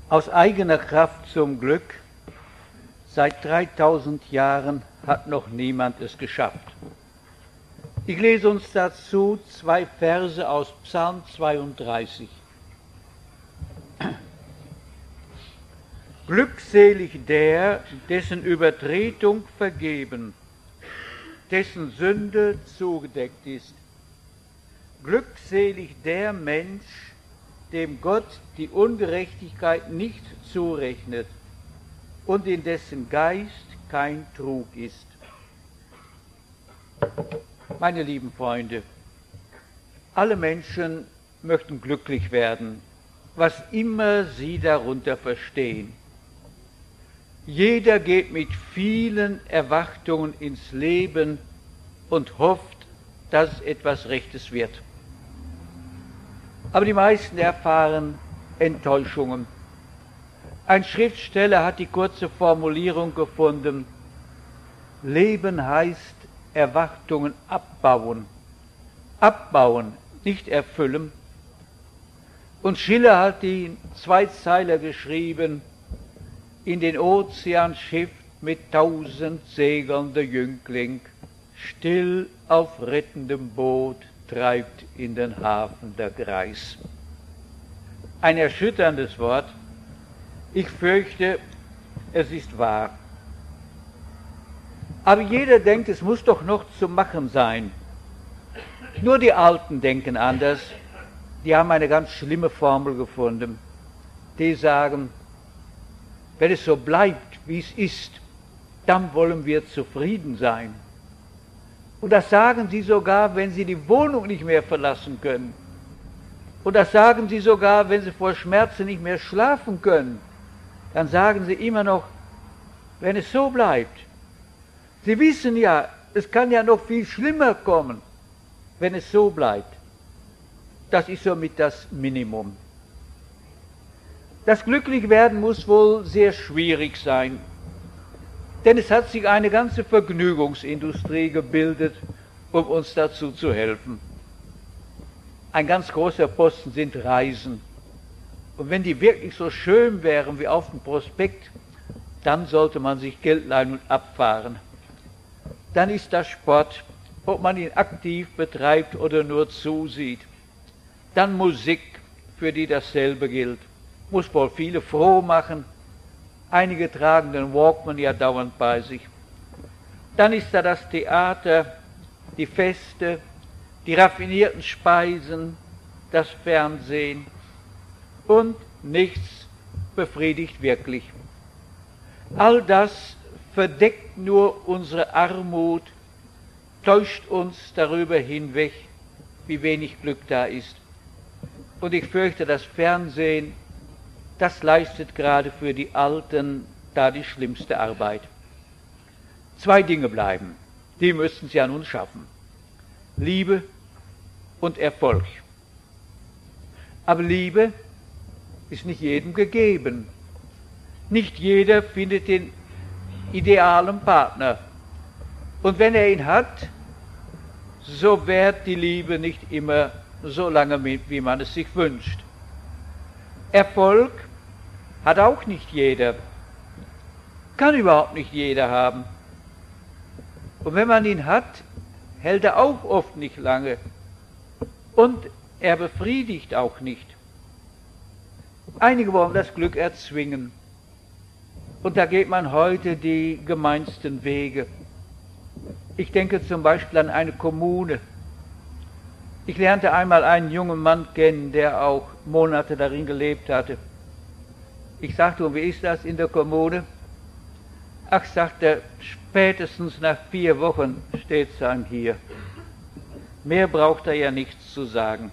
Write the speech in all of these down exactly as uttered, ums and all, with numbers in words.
Aus eigener Kraft zum Glück, seit dreitausend Jahren hat noch niemand es geschafft. Ich lese uns dazu zwei Verse aus Psalm zweiunddreißig. Glückselig der, dessen Übertretung vergeben, dessen Sünde zugedeckt ist. Glückselig der Mensch, dem Gott die Ungerechtigkeit nicht zurechnet und in dessen Geist kein Trug ist. Meine lieben Freunde, alle Menschen möchten glücklich werden, was immer sie darunter verstehen. Jeder geht mit vielen Erwartungen ins Leben und hofft, dass es etwas Rechtes wird. Aber die meisten erfahren Enttäuschungen. Ein Schriftsteller hat die kurze Formulierung gefunden: Leben heißt Erwartungen abbauen. Abbauen, nicht erfüllen. Und Schiller hat die Zweizeiler geschrieben: In den Ozean schifft mit tausend Segeln der Jüngling, still auf rettendem Boot treibt in den Hafen der Greis. Ein erschütterndes Wort. Ich fürchte, es ist wahr. Aber jeder denkt, es muss doch noch zu machen sein. Nur die Alten denken anders. Die haben eine ganz schlimme Formel gefunden. Die sagen, wenn es so bleibt, wie es ist, dann wollen wir zufrieden sein. Und das sagen sie sogar, wenn sie die Wohnung nicht mehr verlassen können. Und das sagen sie sogar, wenn sie vor Schmerzen nicht mehr schlafen können. Dann sagen sie immer noch, wenn es so bleibt. Sie wissen ja, es kann ja noch viel schlimmer kommen, wenn es so bleibt. Das ist somit das Minimum. Das Glücklichwerden muss wohl sehr schwierig sein, denn es hat sich eine ganze Vergnügungsindustrie gebildet, um uns dazu zu helfen. Ein ganz großer Posten sind Reisen. Und wenn die wirklich so schön wären wie auf dem Prospekt, dann sollte man sich Geld leihen und abfahren. Dann ist das Sport, ob man ihn aktiv betreibt oder nur zusieht. Dann Musik, für die dasselbe gilt. Muss wohl viele froh machen. Einige tragen den Walkman ja dauernd bei sich. Dann ist da das Theater, die Feste, die raffinierten Speisen, das Fernsehen. Und nichts befriedigt wirklich. All das verdeckt nur unsere Armut, täuscht uns darüber hinweg, wie wenig Glück da ist. Und ich fürchte, das Fernsehen, das leistet gerade für die Alten da die schlimmste Arbeit. Zwei Dinge bleiben, die müssen sie an uns schaffen: Liebe und Erfolg. Aber Liebe ist nicht jedem gegeben. Nicht jeder findet den idealen Partner. Und wenn er ihn hat, so währt die Liebe nicht immer so lange mit, wie man es sich wünscht. Erfolg hat auch nicht jeder. Kann überhaupt nicht jeder haben. Und wenn man ihn hat, hält er auch oft nicht lange. Und er befriedigt auch nicht. Einige wollen das Glück erzwingen. Und da geht man heute die gemeinsten Wege. Ich denke zum Beispiel an eine Kommune. Ich lernte einmal einen jungen Mann kennen, der auch Monate darin gelebt hatte. Ich sagte, und wie ist das in der Kommune? Ach, sagt er, spätestens nach vier Wochen steht sein hier. Mehr braucht er ja nichts zu sagen.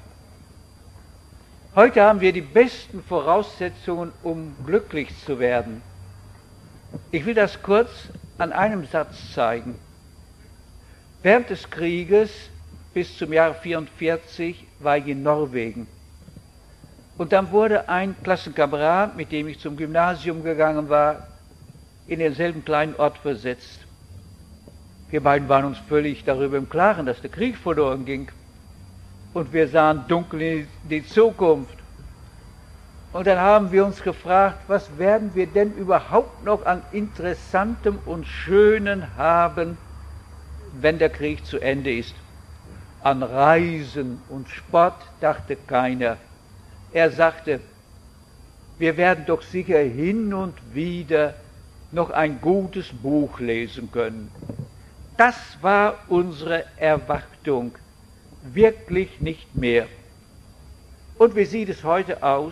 Heute haben wir die besten Voraussetzungen, um glücklich zu werden. Ich will das kurz an einem Satz zeigen. Während des Krieges bis zum Jahr vierundvierzig war ich in Norwegen. Und dann wurde ein Klassenkamerad, mit dem ich zum Gymnasium gegangen war, in denselben kleinen Ort versetzt. Wir beiden waren uns völlig darüber im Klaren, dass der Krieg verloren ging. Und wir sahen dunkel in die Zukunft. Und dann haben wir uns gefragt, was werden wir denn überhaupt noch an Interessantem und Schönen haben, wenn der Krieg zu Ende ist. An Reisen und Sport dachte keiner. Er sagte, wir werden doch sicher hin und wieder noch ein gutes Buch lesen können. Das war unsere Erwartung, wirklich nicht mehr. Und wie sieht es heute aus?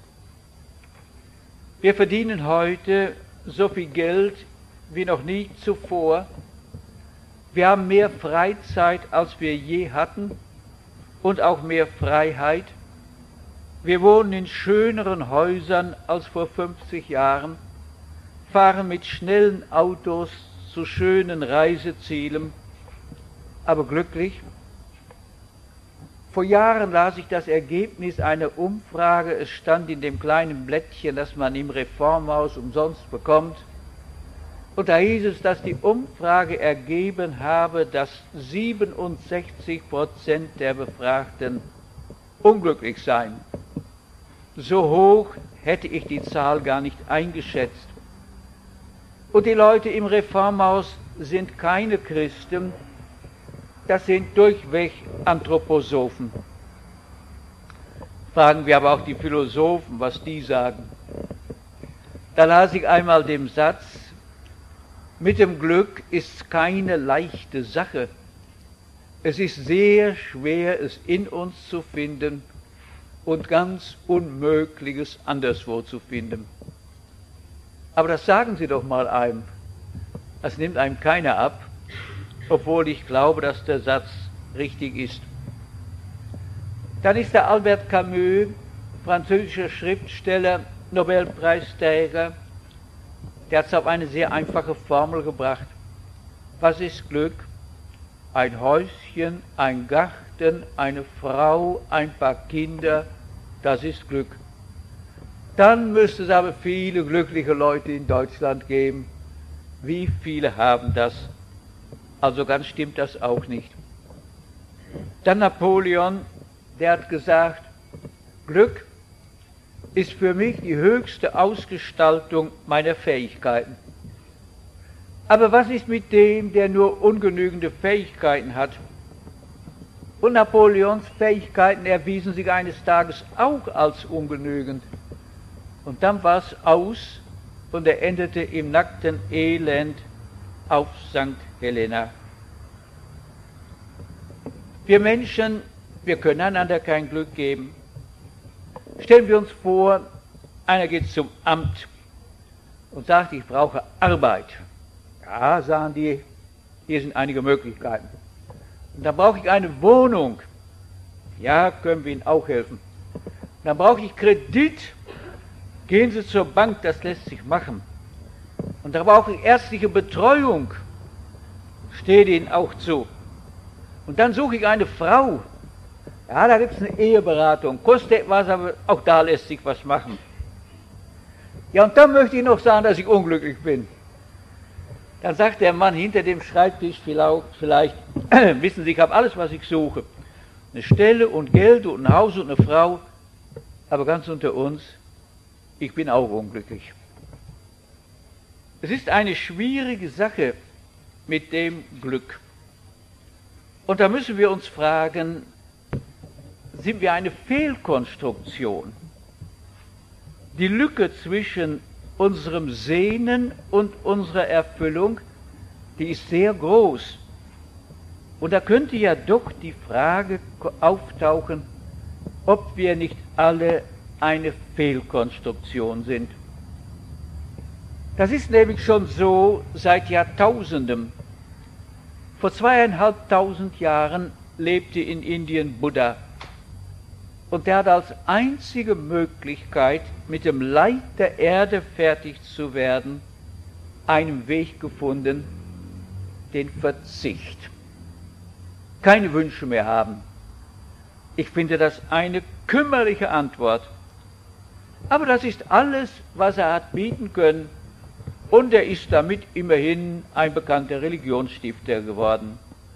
Wir verdienen heute so viel Geld wie noch nie zuvor. Wir haben mehr Freizeit, als wir je hatten, und auch mehr Freiheit. Wir wohnen in schöneren Häusern als vor fünfzig Jahren, fahren mit schnellen Autos zu schönen Reisezielen, aber glücklich. Vor Jahren las ich das Ergebnis einer Umfrage, es stand in dem kleinen Blättchen, das man im Reformhaus umsonst bekommt, und da hieß es, dass die Umfrage ergeben habe, dass siebenundsechzig Prozent der Befragten unglücklich seien. So hoch hätte ich die Zahl gar nicht eingeschätzt. Und die Leute im Reformhaus sind keine Christen, das sind durchweg Anthroposophen. Fragen wir aber auch die Philosophen, was die sagen. Da las ich einmal den Satz, mit dem Glück ist keine leichte Sache. Es ist sehr schwer, es in uns zu finden und ganz Unmögliches anderswo zu finden. Aber das sagen Sie doch mal einem. Das nimmt einem keiner ab, obwohl ich glaube, dass der Satz richtig ist. Dann ist der Albert Camus, französischer Schriftsteller, Nobelpreisträger, der hat es auf eine sehr einfache Formel gebracht. Was ist Glück? Ein Häuschen, ein Garten, eine Frau, ein paar Kinder, das ist Glück. Dann müsste es aber viele glückliche Leute in Deutschland geben. Wie viele haben das? Also ganz stimmt das auch nicht. Dann Napoleon, der hat gesagt, Glück ist für mich die höchste Ausgestaltung meiner Fähigkeiten. Aber was ist mit dem, der nur ungenügende Fähigkeiten hat? Und Napoleons Fähigkeiten erwiesen sich eines Tages auch als ungenügend. Und dann war es aus und er endete im nackten Elend auf Sankt Helena. Wir Menschen, wir können einander kein Glück geben. Stellen wir uns vor, einer geht zum Amt und sagt, ich brauche Arbeit. Ja, sagen die, hier sind einige Möglichkeiten. Und dann brauche ich eine Wohnung. Ja, können wir Ihnen auch helfen. Und dann brauche ich Kredit. Gehen Sie zur Bank, das lässt sich machen. Und da brauche ich ärztliche Betreuung. Steht Ihnen auch zu. Und dann suche ich eine Frau. Ja, da gibt es eine Eheberatung. Kostet etwas, aber auch da lässt sich was machen. Ja, und dann möchte ich noch sagen, dass ich unglücklich bin. Dann sagt der Mann hinter dem Schreibtisch vielleicht, vielleicht wissen Sie, ich habe alles, was ich suche. Eine Stelle und Geld und ein Haus und eine Frau. Aber ganz unter uns, ich bin auch unglücklich. Es ist eine schwierige Sache mit dem Glück. Und da müssen wir uns fragen, sind wir eine Fehlkonstruktion? Die Lücke zwischen unserem Sehnen und unserer Erfüllung, die ist sehr groß. Und da könnte ja doch die Frage auftauchen, ob wir nicht alle eine Fehlkonstruktion sind. Das ist nämlich schon so seit Jahrtausenden. Vor zweieinhalbtausend Jahren lebte in Indien Buddha. Und der hat als einzige Möglichkeit, mit dem Leid der Erde fertig zu werden, einen Weg gefunden, den Verzicht. Keine Wünsche mehr haben. Ich finde das eine kümmerliche Antwort. Aber das ist alles, was er hat bieten können. Und er ist damit immerhin ein bekannter Religionsstifter geworden.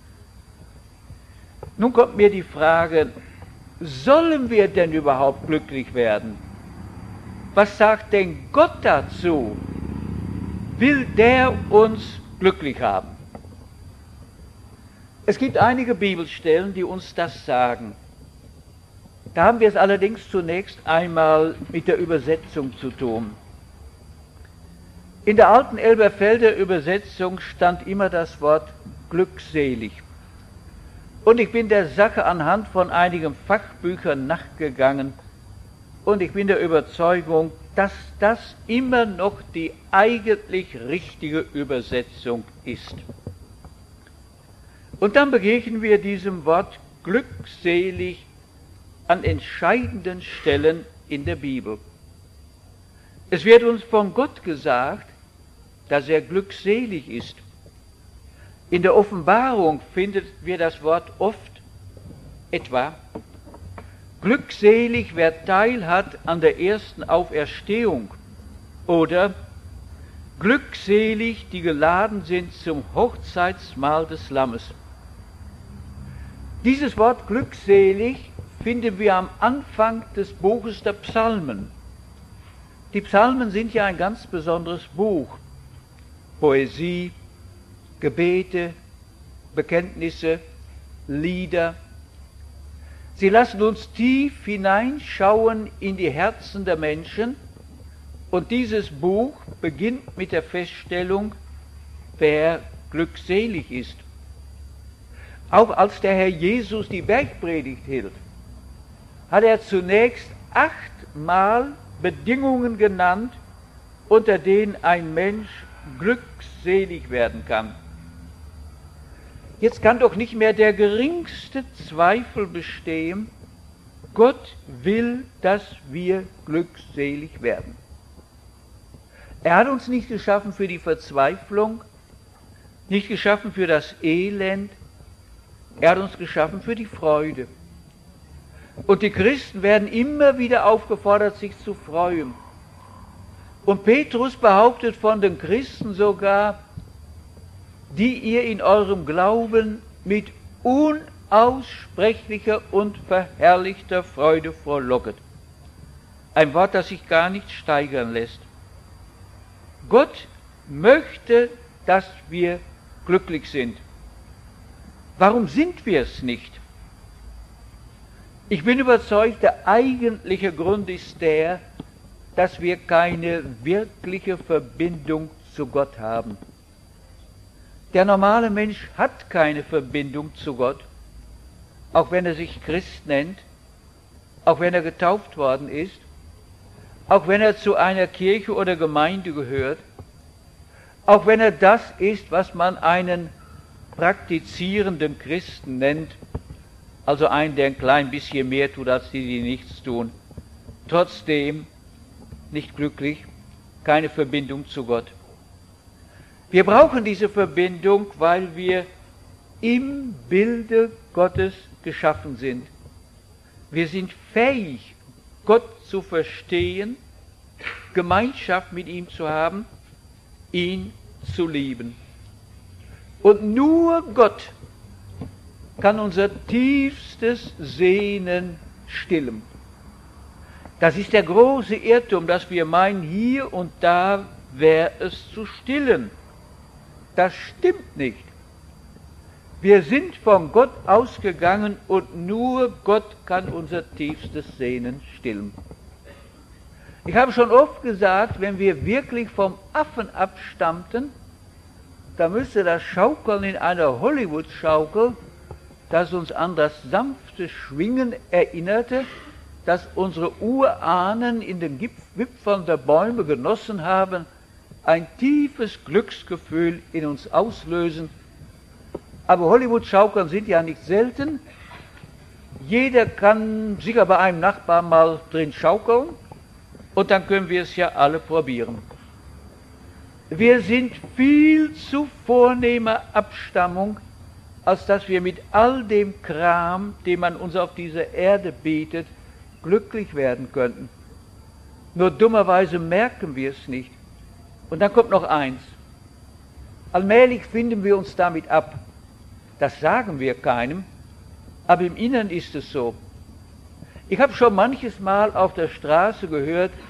Nun kommt mir die Frage, sollen wir denn überhaupt glücklich werden? Was sagt denn Gott dazu? Will der uns glücklich haben? Es gibt einige Bibelstellen, die uns das sagen. Da haben wir es allerdings zunächst einmal mit der Übersetzung zu tun. In der alten Elberfelder Übersetzung stand immer das Wort glückselig. Und ich bin der Sache anhand von einigen Fachbüchern nachgegangen und ich bin der Überzeugung, dass das immer noch die eigentlich richtige Übersetzung ist. Und dann begegnen wir diesem Wort glückselig an entscheidenden Stellen in der Bibel. Es wird uns von Gott gesagt, dass er glückselig ist. In der Offenbarung finden wir das Wort oft, etwa, glückselig, wer Teil hat an der ersten Auferstehung, oder glückselig, die geladen sind zum Hochzeitsmahl des Lammes. Dieses Wort glückselig finden wir am Anfang des Buches der Psalmen. Die Psalmen sind ja ein ganz besonderes Buch. Poesie, Gebete, Bekenntnisse, Lieder. Sie lassen uns tief hineinschauen in die Herzen der Menschen und dieses Buch beginnt mit der Feststellung, wer glückselig ist. Auch als der Herr Jesus die Bergpredigt hielt, hat er zunächst achtmal Bedingungen genannt, unter denen ein Mensch glückselig werden kann. Jetzt kann doch nicht mehr der geringste Zweifel bestehen, Gott will, dass wir glückselig werden. Er hat uns nicht geschaffen für die Verzweiflung, nicht geschaffen für das Elend, er hat uns geschaffen für die Freude. Und die Christen werden immer wieder aufgefordert, sich zu freuen. Und Petrus behauptet von den Christen sogar, die ihr in eurem Glauben mit unaussprechlicher und verherrlichter Freude frohlocket. Ein Wort, das sich gar nicht steigern lässt. Gott möchte, dass wir glücklich sind. Warum sind wir es nicht? Ich bin überzeugt, der eigentliche Grund ist der, dass wir keine wirkliche Verbindung zu Gott haben. Der normale Mensch hat keine Verbindung zu Gott, auch wenn er sich Christ nennt, auch wenn er getauft worden ist, auch wenn er zu einer Kirche oder Gemeinde gehört, auch wenn er das ist, was man einen praktizierenden Christen nennt, also einen, der ein klein bisschen mehr tut, als die, die nichts tun, trotzdem nicht glücklich, keine Verbindung zu Gott. Wir brauchen diese Verbindung, weil wir im Bilde Gottes geschaffen sind. Wir sind fähig, Gott zu verstehen, Gemeinschaft mit ihm zu haben, ihn zu lieben. Und nur Gott kann unser tiefstes Sehnen stillen. Das ist der große Irrtum, dass wir meinen, hier und da wäre es zu stillen. Das stimmt nicht. Wir sind von Gott ausgegangen und nur Gott kann unser tiefstes Sehnen stillen. Ich habe schon oft gesagt, wenn wir wirklich vom Affen abstammten, da müsste das Schaukeln in einer Hollywood-Schaukel, das uns an das sanfte Schwingen erinnerte, das unsere Urahnen in den Wipfeln der Bäume genossen haben, ein tiefes Glücksgefühl in uns auslösen. Aber Hollywood-Schaukeln sind ja nicht selten. Jeder kann sicher bei einem Nachbarn mal drin schaukeln und dann können wir es ja alle probieren. Wir sind viel zu vornehmer Abstammung, als dass wir mit all dem Kram, den man uns auf dieser Erde bietet, glücklich werden könnten. Nur dummerweise merken wir es nicht. Und dann kommt noch eins. Allmählich finden wir uns damit ab. Das sagen wir keinem, aber im Innern ist es so. Ich habe schon manches Mal auf der Straße gehört,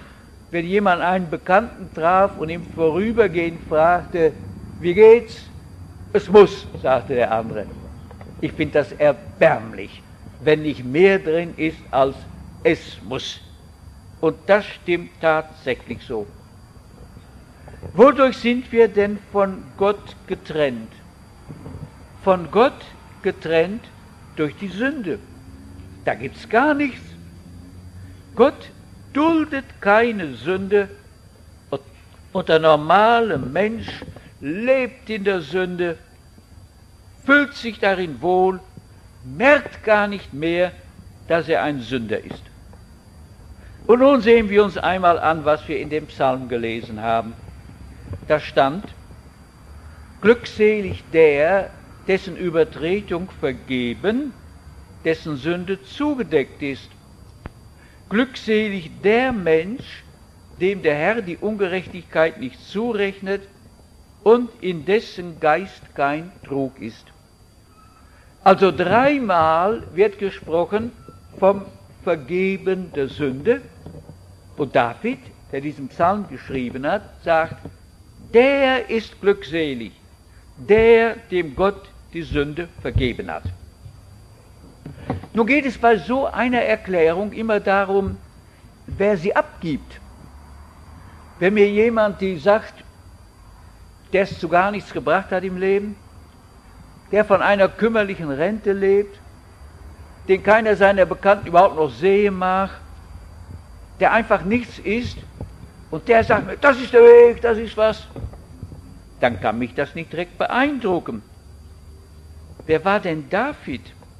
wenn jemand einen Bekannten traf und im Vorübergehen fragte, wie geht's? Es muss, sagte der andere. Ich finde das erbärmlich, wenn nicht mehr drin ist als es muss. Und das stimmt tatsächlich so. Wodurch sind wir denn von Gott getrennt? Von Gott getrennt durch die Sünde. Da gibt's gar nichts. Gott duldet keine Sünde und der normale Mensch lebt in der Sünde, fühlt sich darin wohl, merkt gar nicht mehr, dass er ein Sünder ist. Und nun sehen wir uns einmal an, was wir in dem Psalm gelesen haben. Da stand, glückselig der, dessen Übertretung vergeben, dessen Sünde zugedeckt ist. Glückselig der Mensch, dem der Herr die Ungerechtigkeit nicht zurechnet und in dessen Geist kein Trug ist. Also dreimal wird gesprochen vom Vergeben der Sünde. Und David, der diesen Psalm geschrieben hat, sagt, der ist glückselig, der dem Gott die Sünde vergeben hat. Nun geht es bei so einer Erklärung immer darum, wer sie abgibt. Wenn mir jemand die sagt, der es zu gar nichts gebracht hat im Leben, der von einer kümmerlichen Rente lebt, den keiner seiner Bekannten überhaupt noch sehen mag, der einfach nichts ist, und der sagt mir, das ist der Weg, das ist was, dann kann mich das nicht direkt beeindrucken. Wer war denn David?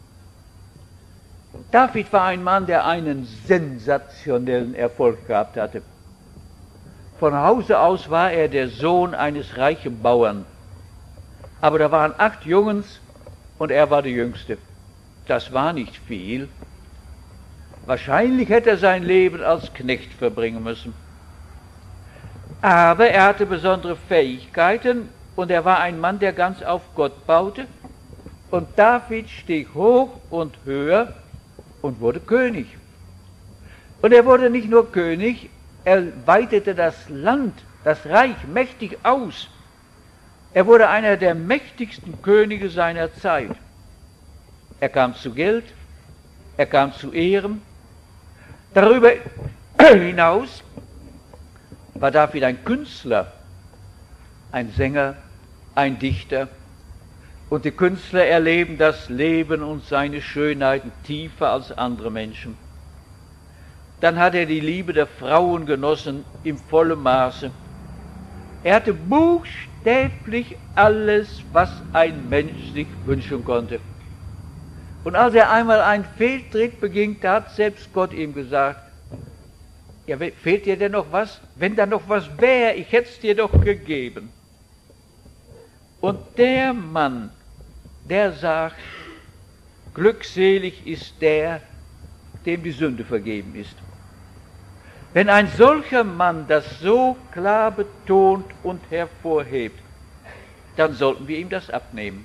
David war ein Mann, der einen sensationellen Erfolg gehabt hatte. Von Hause aus war er der Sohn eines reichen Bauern. Aber da waren acht Jungens und er war der Jüngste. Das war nicht viel. Wahrscheinlich hätte er sein Leben als Knecht verbringen müssen. Aber er hatte besondere Fähigkeiten und er war ein Mann, der ganz auf Gott baute. Und David stieg hoch und höher und wurde König. Und er wurde nicht nur König, er weitete das Land, das Reich mächtig aus. Er wurde einer der mächtigsten Könige seiner Zeit. Er kam zu Geld, er kam zu Ehren. Darüber hinaus war David ein Künstler, ein Sänger, ein Dichter. Und die Künstler erleben das Leben und seine Schönheiten tiefer als andere Menschen. Dann hat er die Liebe der Frauen genossen im vollen Maße. Er hatte buchstäblich alles, was ein Mensch sich wünschen konnte. Und als er einmal einen Fehltritt beging, hat selbst Gott ihm gesagt, ja, fehlt dir denn noch was? Wenn da noch was wäre, ich hätte es dir doch gegeben. Und der Mann, der sagt, glückselig ist der, dem die Sünde vergeben ist. Wenn ein solcher Mann das so klar betont und hervorhebt, dann sollten wir ihm das abnehmen.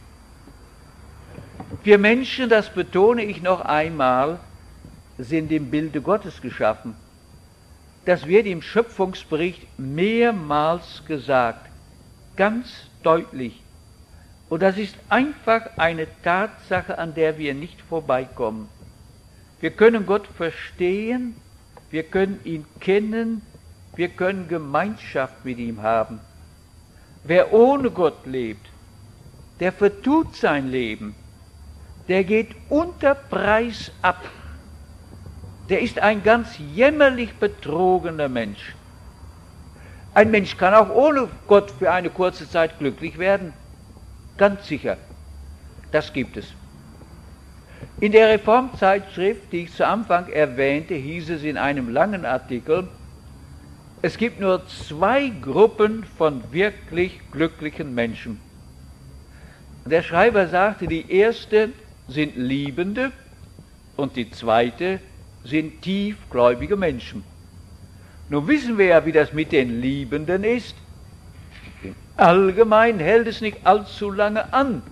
Wir Menschen, das betone ich noch einmal, sind im Bilde Gottes geschaffen. Das wird im Schöpfungsbericht mehrmals gesagt, ganz deutlich. Und das ist einfach eine Tatsache, an der wir nicht vorbeikommen. Wir können Gott verstehen, wir können ihn kennen, wir können Gemeinschaft mit ihm haben. Wer ohne Gott lebt, der vertut sein Leben, der geht unter Preis ab. Der ist ein ganz jämmerlich betrogener Mensch. Ein Mensch kann auch ohne Gott für eine kurze Zeit glücklich werden. Ganz sicher. Das gibt es. In der Reformzeitschrift, die ich zu Anfang erwähnte, hieß es in einem langen Artikel, es gibt nur zwei Gruppen von wirklich glücklichen Menschen. Der Schreiber sagte, die erste sind Liebende und die zweite sind tiefgläubige Menschen. Nun wissen wir ja, wie das mit den Liebenden ist. Allgemein hält es nicht allzu lange an.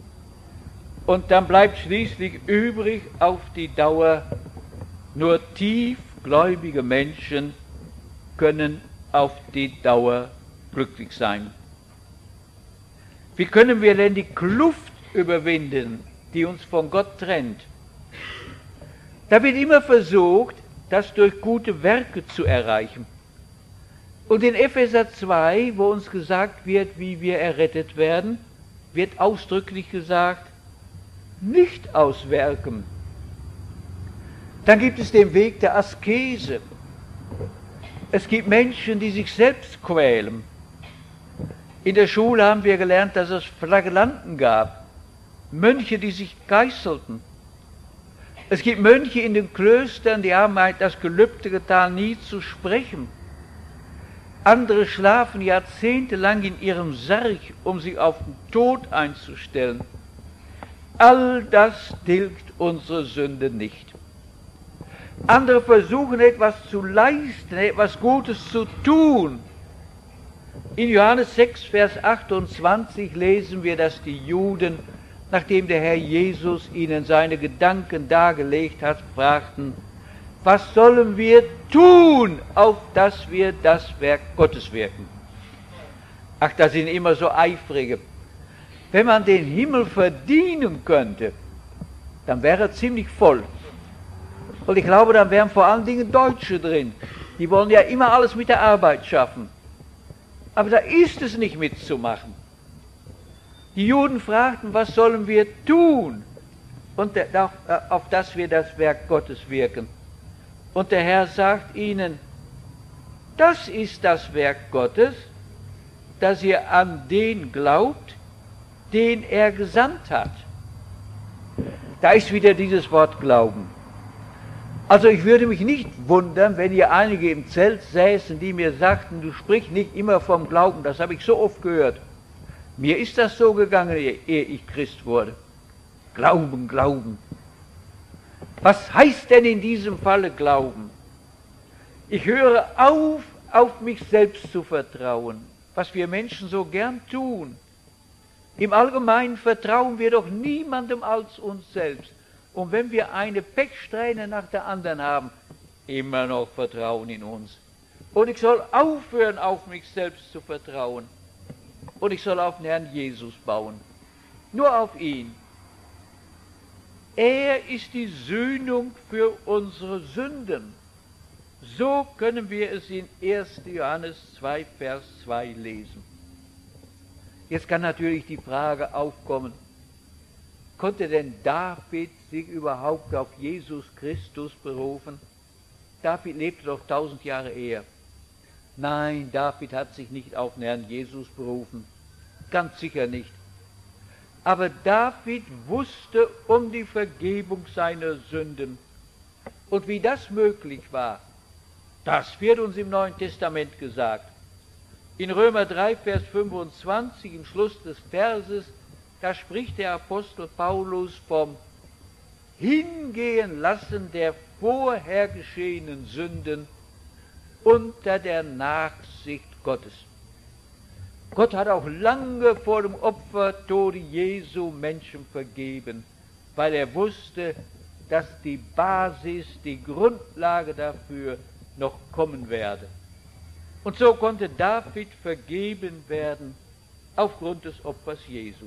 Und dann bleibt schließlich übrig auf die Dauer nur tiefgläubige Menschen, können auf die Dauer glücklich sein. Wie können wir denn die Kluft überwinden, die uns von Gott trennt? Da wird immer versucht, das durch gute Werke zu erreichen. Und in Epheser zwei, wo uns gesagt wird, wie wir errettet werden, wird ausdrücklich gesagt, nicht aus Werken. Dann gibt es den Weg der Askese. Es gibt Menschen, die sich selbst quälen. In der Schule haben wir gelernt, dass es Flagellanten gab, Mönche, die sich geißelten. Es gibt Mönche in den Klöstern, die haben halt das Gelübde getan, nie zu sprechen. Andere schlafen jahrzehntelang in ihrem Sarg, um sich auf den Tod einzustellen. All das tilgt unsere Sünde nicht. Andere versuchen etwas zu leisten, etwas Gutes zu tun. In Johannes sechs, Vers achtundzwanzig lesen wir, dass die Juden, nachdem der Herr Jesus ihnen seine Gedanken dargelegt hat, fragten, was sollen wir tun, auf dass wir das Werk Gottes wirken? Ach, das sind immer so Eifrige. Wenn man den Himmel verdienen könnte, dann wäre er ziemlich voll. Und ich glaube, dann wären vor allen Dingen Deutsche drin. Die wollen ja immer alles mit der Arbeit schaffen. Aber da ist es nicht mitzumachen. Die Juden fragten, was sollen wir tun, und der, auf, auf dass wir das Werk Gottes wirken. Und der Herr sagt ihnen, das ist das Werk Gottes, dass ihr an den glaubt, den er gesandt hat. Da ist wieder dieses Wort Glauben. Also ich würde mich nicht wundern, wenn hier einige im Zelt säßen, die mir sagten, du sprichst nicht immer vom Glauben, das habe ich so oft gehört. Mir ist das so gegangen, ehe ich Christ wurde. Glauben, Glauben. Was heißt denn in diesem Falle Glauben? Ich höre auf, auf mich selbst zu vertrauen, was wir Menschen so gern tun. Im Allgemeinen vertrauen wir doch niemandem als uns selbst. Und wenn wir eine Pechsträhne nach der anderen haben, immer noch Vertrauen in uns. Und ich soll aufhören, auf mich selbst zu vertrauen. Und ich soll auf den Herrn Jesus bauen. Nur auf ihn. Er ist die Sühnung für unsere Sünden. So können wir es in erster Johannes zwei, Vers zwei lesen. Jetzt kann natürlich die Frage aufkommen, konnte denn David sich überhaupt auf Jesus Christus berufen? David lebte doch tausend Jahre eher. Nein, David hat sich nicht auf den Herrn Jesus berufen. Ganz sicher nicht. Aber David wusste um die Vergebung seiner Sünden. Und wie das möglich war, das wird uns im Neuen Testament gesagt. In Römer drei, Vers fünfundzwanzig, im Schluss des Verses, da spricht der Apostel Paulus vom Hingehen lassen der vorher geschehenen Sünden unter der Nachsicht Gottes. Gott hat auch lange vor dem Opfertode Jesu Menschen vergeben, weil er wusste, dass die Basis, die Grundlage dafür noch kommen werde. Und so konnte David vergeben werden aufgrund des Opfers Jesu.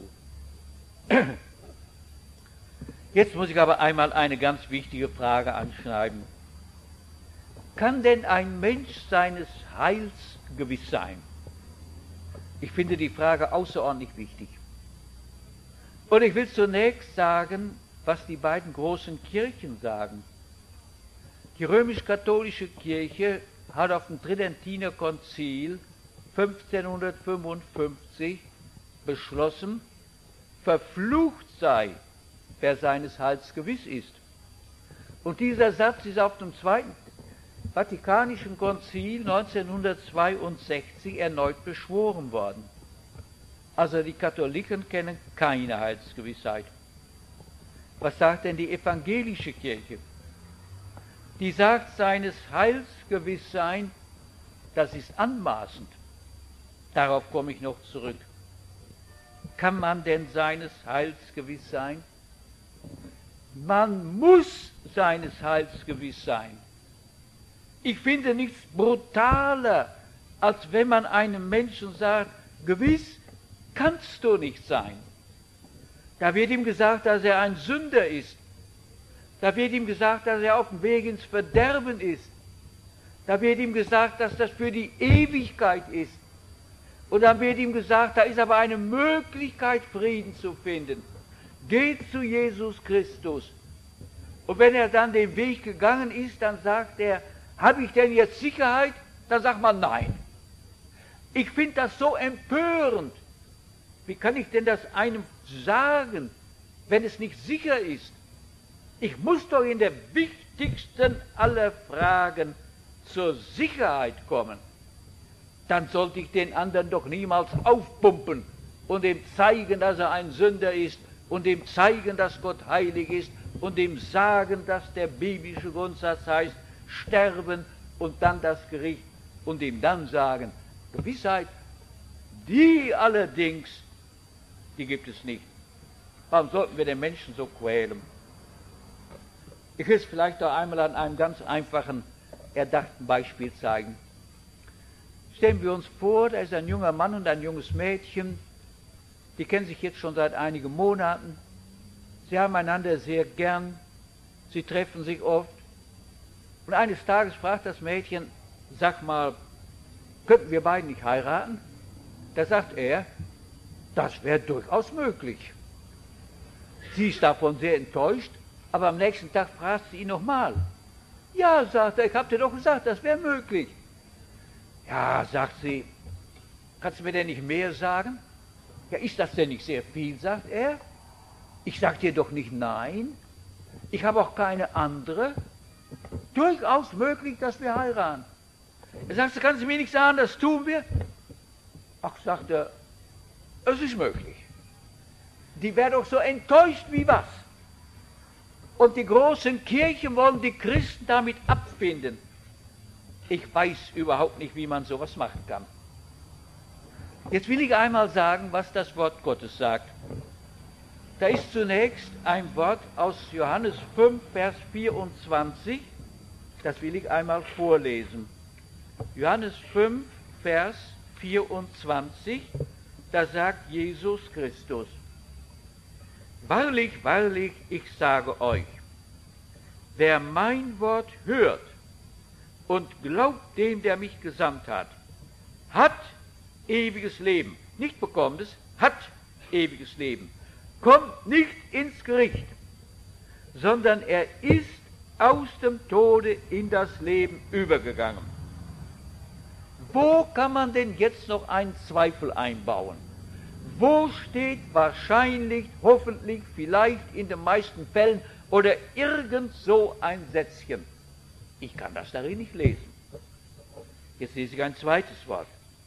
Jetzt muss ich aber einmal eine ganz wichtige Frage anschneiden. Kann denn ein Mensch seines Heils gewiss sein? Ich finde die Frage außerordentlich wichtig. Und ich will zunächst sagen, was die beiden großen Kirchen sagen. Die römisch-katholische Kirche hat auf dem Tridentiner Konzil fünfzehnhundertfünfundfünfzig beschlossen, verflucht sei, wer seines Heils gewiss ist. Und dieser Satz ist auf dem Zweiten Vatikanischen Konzil neunzehnhundertzweiundsechzig erneut beschworen worden. Also die Katholiken kennen keine Heilsgewissheit. Was sagt denn die evangelische Kirche? Die sagt, seines Heils gewiss sein, das ist anmaßend. Darauf komme ich noch zurück. Kann man denn seines Heils gewiss sein? Man muss seines Heils gewiss sein. Ich finde nichts brutaler, als wenn man einem Menschen sagt, gewiss kannst du nicht sein. Da wird ihm gesagt, dass er ein Sünder ist. Da wird ihm gesagt, dass er auf dem Weg ins Verderben ist. Da wird ihm gesagt, dass das für die Ewigkeit ist. Und dann wird ihm gesagt, da ist aber eine Möglichkeit, Frieden zu finden. Geht zu Jesus Christus. Und wenn er dann den Weg gegangen ist, dann sagt er, habe ich denn jetzt Sicherheit? Dann sagt man nein. Ich finde das so empörend. Wie kann ich denn das einem sagen, wenn es nicht sicher ist? Ich muss doch in der wichtigsten aller Fragen zur Sicherheit kommen. Dann sollte ich den anderen doch niemals aufpumpen und ihm zeigen, dass er ein Sünder ist und ihm zeigen, dass Gott heilig ist und ihm sagen, dass der biblische Grundsatz heißt, sterben und dann das Gericht und ihm dann sagen, Gewissheit, die allerdings, die gibt es nicht. Warum sollten wir den Menschen so quälen? Ich will es vielleicht auch einmal an einem ganz einfachen, erdachten Beispiel zeigen. Stellen wir uns vor, da ist ein junger Mann und ein junges Mädchen, die kennen sich jetzt schon seit einigen Monaten, sie haben einander sehr gern, sie treffen sich oft, und eines Tages fragt das Mädchen, sag mal, könnten wir beide nicht heiraten? Da sagt er, das wäre durchaus möglich. Sie ist davon sehr enttäuscht, aber am nächsten Tag fragt sie ihn nochmal. Ja, sagt er, ich habe dir doch gesagt, das wäre möglich. Ja, sagt sie, kannst du mir denn nicht mehr sagen? Ja, ist das denn nicht sehr viel, sagt er. Ich sag dir doch nicht nein. Ich habe auch keine andere. Durchaus möglich, dass wir heiraten. Er sagt, kannst du mir nicht sagen, das tun wir? Ach, sagt er, es ist möglich. Die wäre doch so enttäuscht wie was. Und die großen Kirchen wollen die Christen damit abfinden. Ich weiß überhaupt nicht, wie man sowas machen kann. Jetzt will ich einmal sagen, was das Wort Gottes sagt. Da ist zunächst ein Wort aus Johannes fünf, Vers vierundzwanzig. Das will ich einmal vorlesen. Johannes fünf, Vers vierundzwanzig, da sagt Jesus Christus, wahrlich, wahrlich, ich sage euch, wer mein Wort hört und glaubt dem, der mich gesandt hat, hat ewiges Leben. Nicht bekommt es, hat ewiges Leben. Kommt nicht ins Gericht, sondern er ist aus dem Tode in das Leben übergegangen. Wo kann man denn jetzt noch einen Zweifel einbauen? Wo steht wahrscheinlich, hoffentlich, vielleicht in den meisten Fällen oder irgend so ein Sätzchen? Ich kann das darin nicht lesen. Jetzt lese ich ein zweites Wort.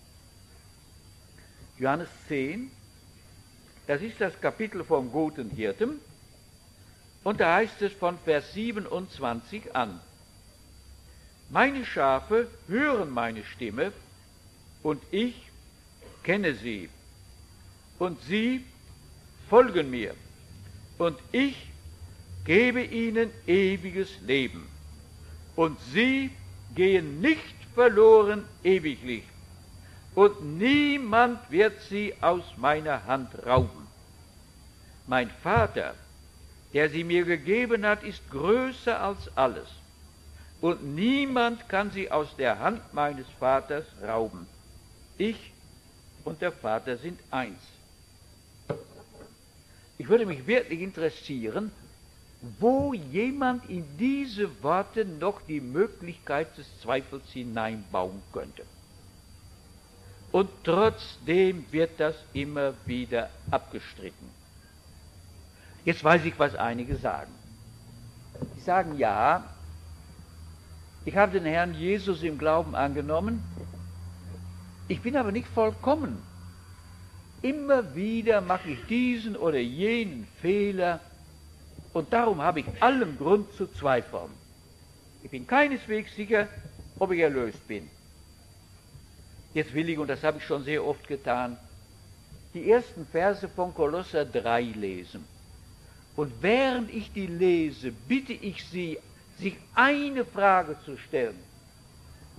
Johannes zehn, das ist das Kapitel vom guten Hirten, und da heißt es von Vers siebenundzwanzig an, meine Schafe hören meine Stimme, und ich kenne sie, und sie folgen mir, und ich gebe ihnen ewiges Leben, und sie gehen nicht verloren ewiglich, und niemand wird sie aus meiner Hand rauben. Mein Vater, der sie mir gegeben hat, ist größer als alles, und niemand kann sie aus der Hand meines Vaters rauben. Ich und der Vater sind eins. Ich würde mich wirklich interessieren, wo jemand in diese Worte noch die Möglichkeit des Zweifels hineinbauen könnte. Und trotzdem wird das immer wieder abgestritten. Jetzt weiß ich, was einige sagen. Sie sagen, ja, ich habe den Herrn Jesus im Glauben angenommen, ich bin aber nicht vollkommen. Immer wieder mache ich diesen oder jenen Fehler und darum habe ich allen Grund zu zweifeln. Ich bin keineswegs sicher, ob ich erlöst bin. Jetzt will ich, und das habe ich schon sehr oft getan, die ersten Verse von Kolosser drei lesen. Und während ich die lese, bitte ich Sie, sich eine Frage zu stellen.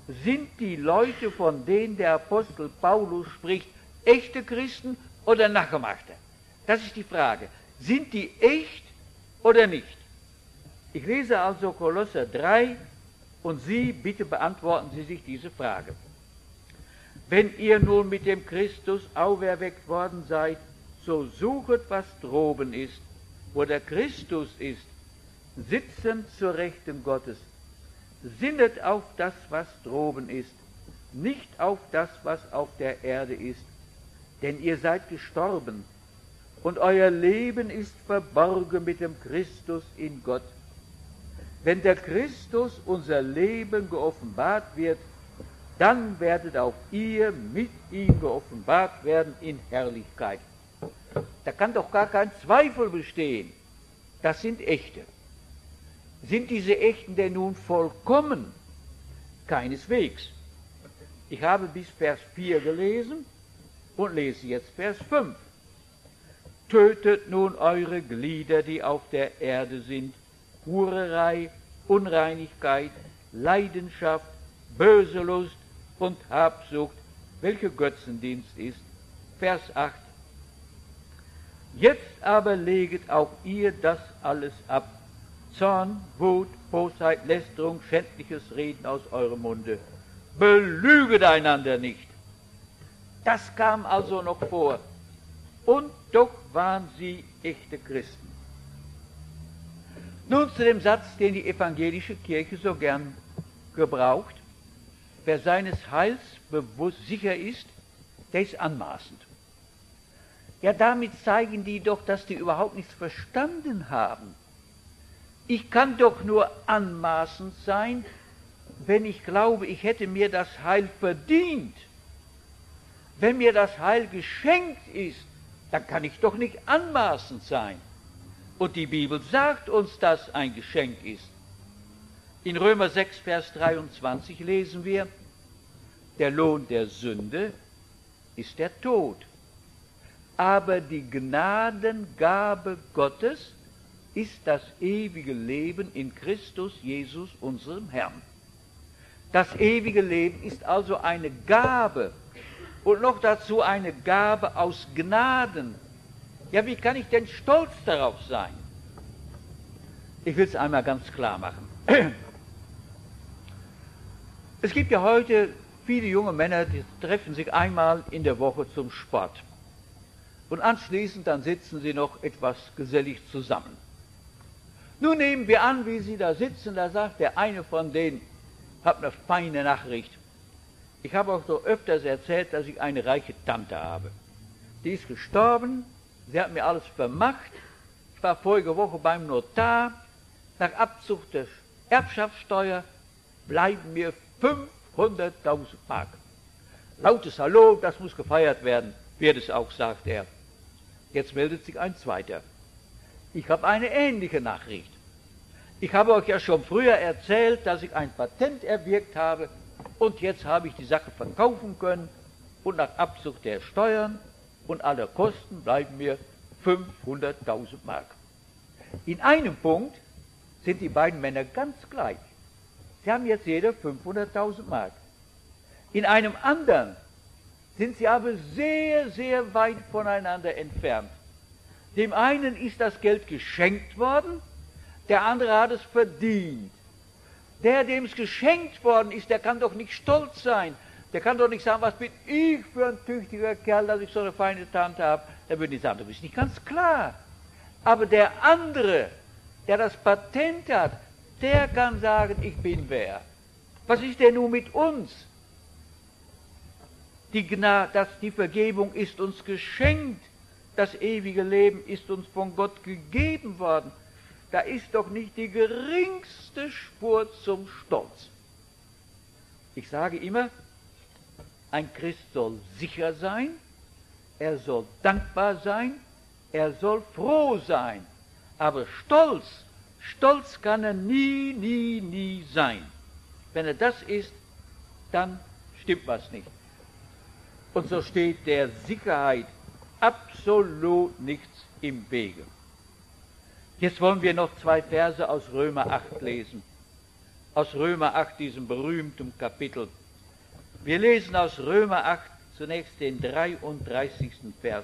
sind die Leute, von denen der Apostel Paulus spricht, echte Christen oder nachgemachte? Das ist die Frage. Sind die echt oder nicht? Ich lese also Kolosser drei und Sie, bitte beantworten Sie sich diese Frage. Wenn ihr nun mit dem Christus auferweckt worden seid, so suchet, was droben ist, wo der Christus ist, sitzend zur Rechten Gottes. Sinnet auf das, was droben ist, nicht auf das, was auf der Erde ist. Denn ihr seid gestorben, und euer Leben ist verborgen mit dem Christus in Gott. Wenn der Christus unser Leben geoffenbart wird, dann werdet auch ihr mit ihm geoffenbart werden in Herrlichkeit. Da kann doch gar kein Zweifel bestehen. Das sind Echte. Sind diese Echten denn nun vollkommen? Keineswegs. Ich habe bis Vers vier gelesen und lese jetzt Vers fünf. Tötet nun eure Glieder, die auf der Erde sind, Hurerei, Unreinigkeit, Leidenschaft, böse Lust und Habsucht, welche Götzendienst ist. Vers acht. Jetzt aber leget auch ihr das alles ab. Zorn, Wut, Bosheit, Lästerung, schändliches Reden aus eurem Munde. Belüget einander nicht. Das kam also noch vor. Und doch waren sie echte Christen. Nun zu dem Satz, den die evangelische Kirche so gern gebraucht. Wer seines Heils bewusst sicher ist, der ist anmaßend. Ja, damit zeigen die doch, dass die überhaupt nichts verstanden haben. Ich kann doch nur anmaßend sein, wenn ich glaube, ich hätte mir das Heil verdient. Wenn mir das Heil geschenkt ist, dann kann ich doch nicht anmaßend sein. Und die Bibel sagt uns, dass ein Geschenk ist. In Römer sechs, Vers dreiundzwanzig lesen wir, der Lohn der Sünde ist der Tod. Aber die Gnadengabe Gottes ist das ewige Leben in Christus Jesus, unserem Herrn. Das ewige Leben ist also eine Gabe und noch dazu eine Gabe aus Gnaden. Ja, wie kann ich denn stolz darauf sein? Ich will es einmal ganz klar machen. Es gibt ja heute viele junge Männer, die treffen sich einmal in der Woche zum Sport. Und anschließend dann sitzen sie noch etwas gesellig zusammen. Nun nehmen wir an, wie sie da sitzen, da sagt der eine von denen, hat eine feine Nachricht. Ich habe auch so öfters erzählt, dass ich eine reiche Tante habe. Die ist gestorben, sie hat mir alles vermacht. Ich war vorige Woche beim Notar. Nach Abzug der Erbschaftssteuer bleiben mir fünfhunderttausend Mark. Lautes Hallo, das muss gefeiert werden, wird es auch, sagt er. Jetzt meldet sich ein zweiter. Ich habe eine ähnliche Nachricht. Ich habe euch ja schon früher erzählt, dass ich ein Patent erwirkt habe und jetzt habe ich die Sache verkaufen können und nach Abzug der Steuern und aller Kosten bleiben mir fünfhunderttausend Mark. In einem Punkt sind die beiden Männer ganz gleich. Sie haben jetzt jeder fünfhunderttausend Mark. In einem anderen sind sie aber sehr, sehr weit voneinander entfernt. Dem einen ist das Geld geschenkt worden, der andere hat es verdient. Der, dem es geschenkt worden ist, der kann doch nicht stolz sein. Der kann doch nicht sagen, was bin ich für ein tüchtiger Kerl, dass ich so eine feine Tante habe. Da würden die sagen, das ist nicht ganz klar. Aber der andere, der das Patent hat, der kann sagen, ich bin wer. Was ist denn nun mit uns? Die Gnade, dass die Vergebung ist uns geschenkt. Das ewige Leben ist uns von Gott gegeben worden. Da ist doch nicht die geringste Spur zum Stolz. Ich sage immer, ein Christ soll sicher sein, er soll dankbar sein, er soll froh sein. Aber stolz, stolz kann er nie, nie, nie sein. Wenn er das ist, dann stimmt was nicht. Und so steht der Sicherheit absolut nichts im Wege. Jetzt wollen wir noch zwei Verse aus Römer acht lesen. aus Römer acht, diesem berühmten Kapitel. Wir lesen aus Römer acht zunächst den dreiunddreißigsten Vers.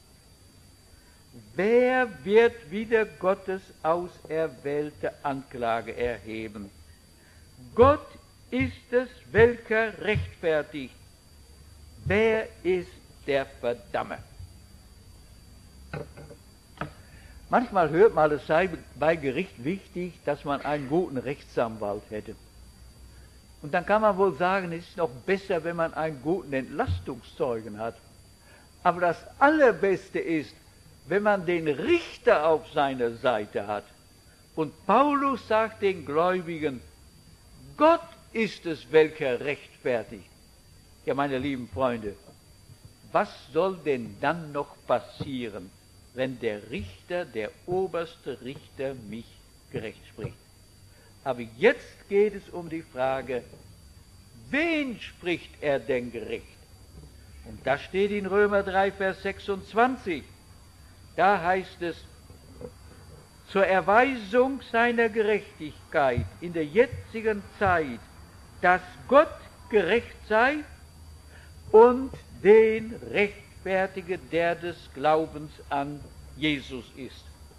Wer wird wider Gottes auserwählte Anklage erheben? Gott ist es, welcher rechtfertigt. Wer ist der Verdammer? Manchmal hört man, es sei bei Gericht wichtig, dass man einen guten Rechtsanwalt hätte. Und dann kann man wohl sagen, es ist noch besser, wenn man einen guten Entlastungszeugen hat. Aber das Allerbeste ist, wenn man den Richter auf seiner Seite hat. Und Paulus sagt den Gläubigen, Gott ist es, welcher rechtfertigt. Ja, meine lieben Freunde, was soll denn dann noch passieren, wenn der Richter, der oberste Richter, mich gerecht spricht? Aber jetzt geht es um die Frage, wen spricht er denn gerecht? Und das steht in Römer drei, Vers sechsundzwanzig. Da heißt es, zur Erweisung seiner Gerechtigkeit in der jetzigen Zeit, dass Gott gerecht sei und den rechtfertige, der des Glaubens an Jesus ist.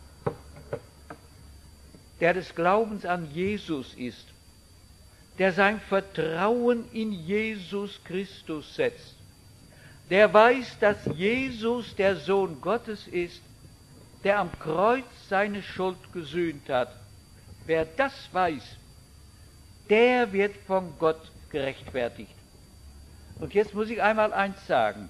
Der des Glaubens an Jesus ist, der sein Vertrauen in Jesus Christus setzt, der weiß, dass Jesus der Sohn Gottes ist, der am Kreuz seine Schuld gesühnt hat. Wer das weiß, der wird von Gott gerechtfertigt. Und jetzt muss ich einmal eins sagen.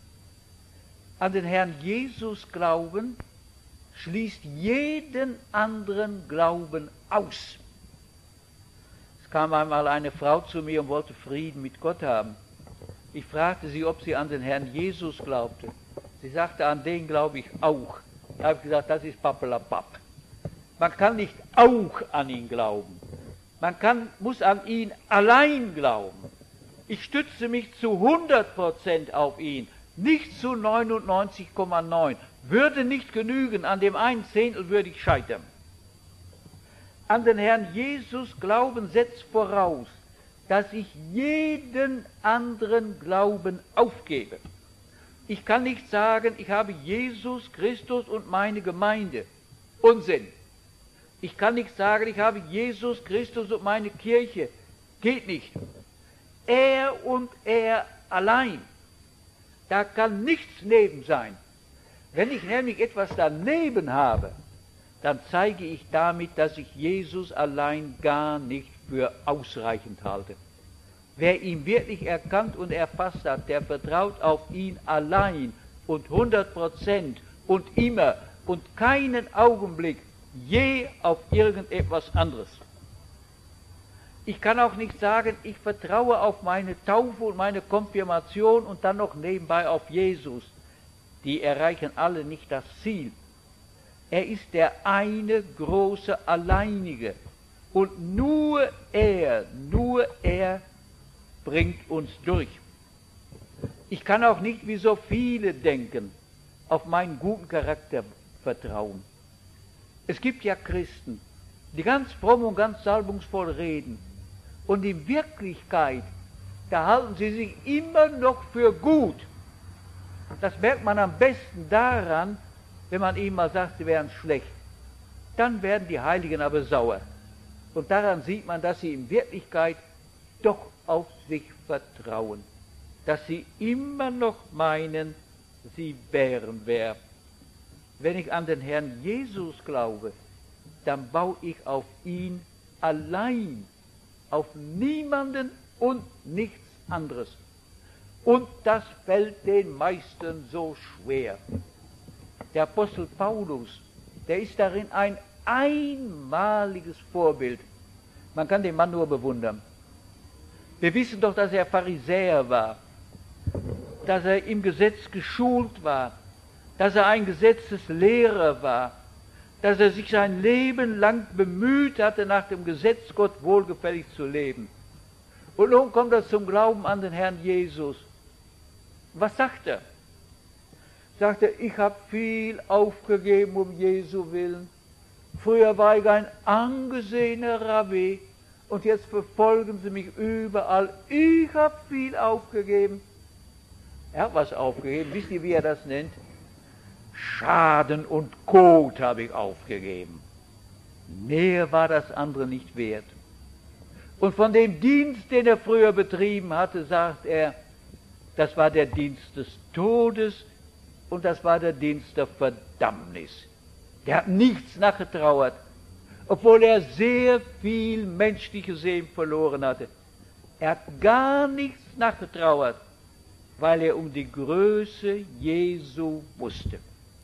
An den Herrn Jesus glauben schließt jeden anderen Glauben aus. Es kam einmal eine Frau zu mir und wollte Frieden mit Gott haben. Ich fragte sie, ob sie an den Herrn Jesus glaubte. Sie sagte, an den glaube ich auch. Da habe ich gesagt, das ist Pappelapapp. Man kann nicht auch an ihn glauben. Man kann, muss an ihn allein glauben. Ich stütze mich zu hundert Prozent auf ihn, nicht zu neunundneunzig Komma neun. Würde nicht genügen, an dem einen Zehntel würde ich scheitern. An den Herrn Jesus glauben setzt voraus, dass ich jeden anderen Glauben aufgebe. Ich kann nicht sagen, ich habe Jesus Christus und meine Gemeinde. Unsinn. Ich kann nicht sagen, ich habe Jesus Christus und meine Kirche. Geht nicht. Er und er allein. Da kann nichts neben sein. Wenn ich nämlich etwas daneben habe, dann zeige ich damit, dass ich Jesus allein gar nicht für ausreichend halte. Wer ihn wirklich erkannt und erfasst hat, der vertraut auf ihn allein und hundert Prozent und immer und keinen Augenblick je auf irgendetwas anderes. Ich kann auch nicht sagen, ich vertraue auf meine Taufe und meine Konfirmation und dann noch nebenbei auf Jesus. Die erreichen alle nicht das Ziel. Er ist der eine große Alleinige und nur er, nur er bringt uns durch. Ich kann auch nicht, wie so viele denken, auf meinen guten Charakter vertrauen. Es gibt ja Christen, die ganz fromm und ganz salbungsvoll reden und in Wirklichkeit, da halten sie sich immer noch für gut. Das merkt man am besten daran, wenn man ihnen mal sagt, sie wären schlecht. Dann werden die Heiligen aber sauer. Und daran sieht man, dass sie in Wirklichkeit doch auf sich vertrauen. Dass sie immer noch meinen, sie wären wer. Wenn ich an den Herrn Jesus glaube, dann baue ich auf ihn allein, auf niemanden und nichts anderes. Und das fällt den meisten so schwer. Der Apostel Paulus, der ist darin ein einmaliges Vorbild. Man kann den Mann nur bewundern. Wir wissen doch, dass er Pharisäer war, dass er im Gesetz geschult war, dass er ein Gesetzeslehrer war, dass er sich sein Leben lang bemüht hatte, nach dem Gesetz Gott wohlgefällig zu leben. Und nun kommt er zum Glauben an den Herrn Jesus. Was sagt er? Sagt er, ich habe viel aufgegeben um Jesu willen. Früher war ich ein angesehener Rabbi, und jetzt verfolgen sie mich überall. Ich habe viel aufgegeben. Er hat was aufgegeben. Wisst ihr, wie er das nennt? Schaden und Kot habe ich aufgegeben. Mehr war das andere nicht wert. Und von dem Dienst, den er früher betrieben hatte, sagt er, das war der Dienst des Todes und das war der Dienst der Verdammnis. Der hat nichts nachgetrauert, obwohl er sehr viel menschliches Leben verloren hatte. Er hat gar nichts nachgetrauert, weil er um die Größe Jesu wusste.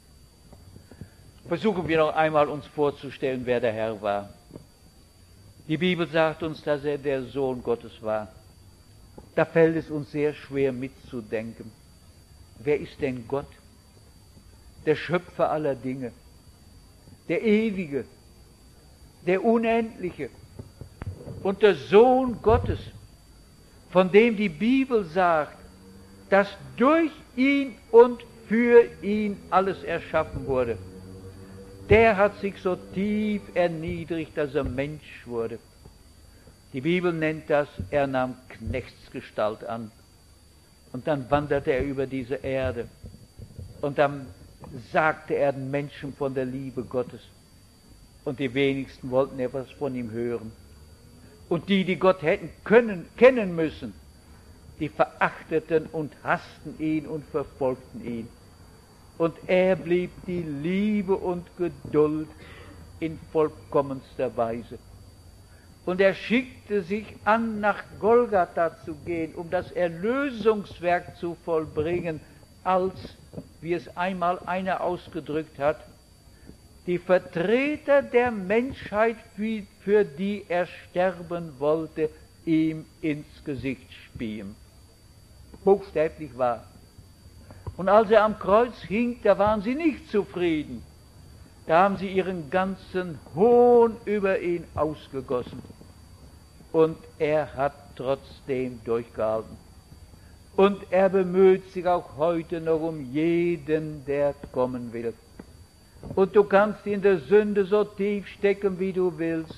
Versuchen wir noch einmal uns vorzustellen, wer der Herr war. Die Bibel sagt uns, dass er der Sohn Gottes war. Da fällt es uns sehr schwer mitzudenken. Wer ist denn Gott? Der Schöpfer aller Dinge, der Ewige, der Unendliche und der Sohn Gottes, von dem die Bibel sagt, dass durch ihn und für ihn alles erschaffen wurde. Der hat sich so tief erniedrigt, dass er Mensch wurde. Die Bibel nennt das, er nahm Knechtsgestalt an. Und dann wanderte er über diese Erde. Und dann sagte er den Menschen von der Liebe Gottes. Und die wenigsten wollten etwas von ihm hören. Und die, die Gott hätten können, kennen müssen, die verachteten und hassten ihn und verfolgten ihn. Und er blieb die Liebe und Geduld in vollkommenster Weise. Und er schickte sich an, nach Golgatha zu gehen, um das Erlösungswerk zu vollbringen, als, wie es einmal einer ausgedrückt hat, die Vertreter der Menschheit, für die er sterben wollte, ihm ins Gesicht spielen. Buchstäblich wahr. Und als er am Kreuz hing, da waren sie nicht zufrieden. Da haben sie ihren ganzen Hohn über ihn ausgegossen. Und er hat trotzdem durchgehalten. Und er bemüht sich auch heute noch um jeden, der kommen will. Und du kannst in der Sünde so tief stecken, wie du willst.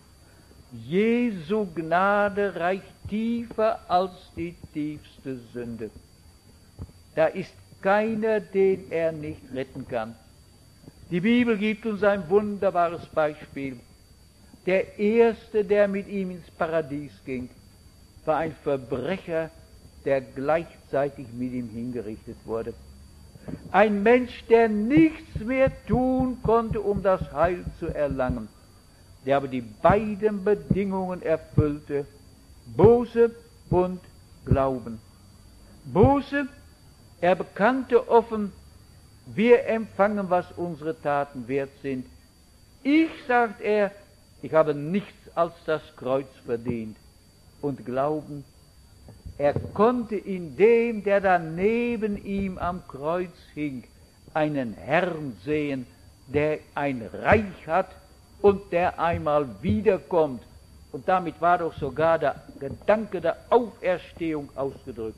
Jesu Gnade reicht tiefer als die tiefste Sünde. Da ist keiner, den er nicht retten kann. Die Bibel gibt uns ein wunderbares Beispiel. Der Erste, der mit ihm ins Paradies ging, war ein Verbrecher, der gleichzeitig mit ihm hingerichtet wurde. Ein Mensch, der nichts mehr tun konnte, um das Heil zu erlangen, der aber die beiden Bedingungen erfüllte, Buße und Glauben. Buße, er bekannte offen, wir empfangen, was unsere Taten wert sind. Ich, sagt er, ich habe nichts als das Kreuz verdient. Und Glauben, er konnte in dem, der da neben ihm am Kreuz hing, einen Herrn sehen, der ein Reich hat und der einmal wiederkommt. Und damit war doch sogar der Gedanke der Auferstehung ausgedrückt.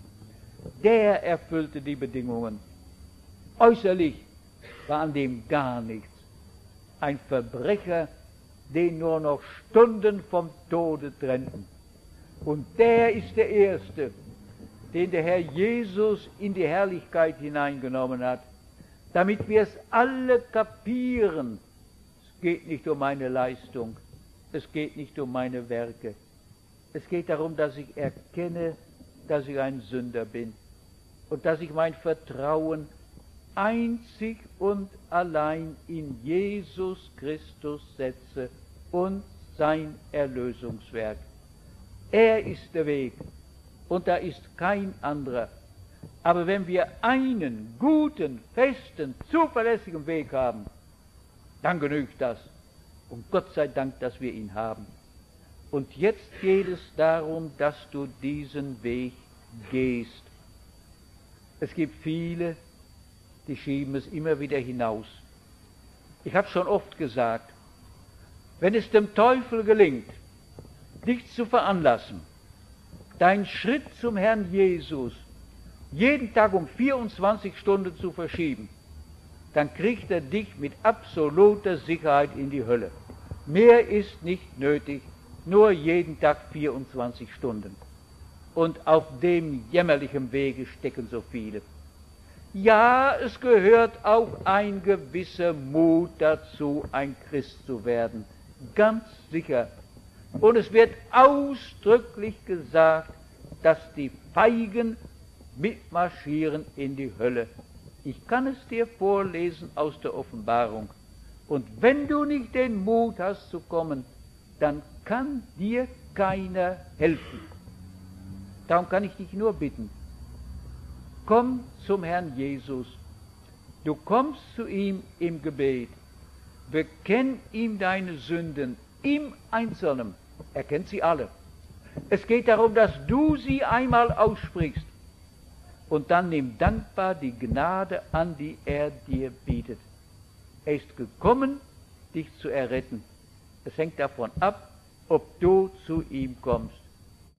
Der erfüllte die Bedingungen. Äußerlich war an dem gar nichts. Ein Verbrecher, den nur noch Stunden vom Tode trennten. Und der ist der Erste, den der Herr Jesus in die Herrlichkeit hineingenommen hat, damit wir es alle kapieren. Es geht nicht um meine Leistung, es geht nicht um meine Werke. Es geht darum, dass ich erkenne, dass ich ein Sünder bin und dass ich mein Vertrauen einzig und allein in Jesus Christus setze und sein Erlösungswerk. Er ist der Weg und da ist kein anderer. Aber wenn wir einen guten, festen, zuverlässigen Weg haben, dann genügt das. Und Gott sei Dank, dass wir ihn haben. Und jetzt geht es darum, dass du diesen Weg gehst. Es gibt viele, die schieben es immer wieder hinaus. Ich habe schon oft gesagt, wenn es dem Teufel gelingt, dich zu veranlassen, deinen Schritt zum Herrn Jesus jeden Tag um vierundzwanzig Stunden zu verschieben, dann kriegt er dich mit absoluter Sicherheit in die Hölle. Mehr ist nicht nötig, nur jeden Tag vierundzwanzig Stunden. Und auf dem jämmerlichen Wege stecken so viele. Ja, es gehört auch ein gewisser Mut dazu, ein Christ zu werden. Ganz sicher. Und es wird ausdrücklich gesagt, dass die Feigen mitmarschieren in die Hölle. Ich kann es dir vorlesen aus der Offenbarung. Und wenn du nicht den Mut hast zu kommen, dann kann dir keiner helfen. Darum kann ich dich nur bitten, komm zum Herrn Jesus. Du kommst zu ihm im Gebet. Bekenn ihm deine Sünden im Einzelnen. Er kennt sie alle. Es geht darum, dass du sie einmal aussprichst. Und dann nimm dankbar die Gnade an, die er dir bietet. Er ist gekommen, dich zu erretten. Es hängt davon ab, ob du zu ihm kommst.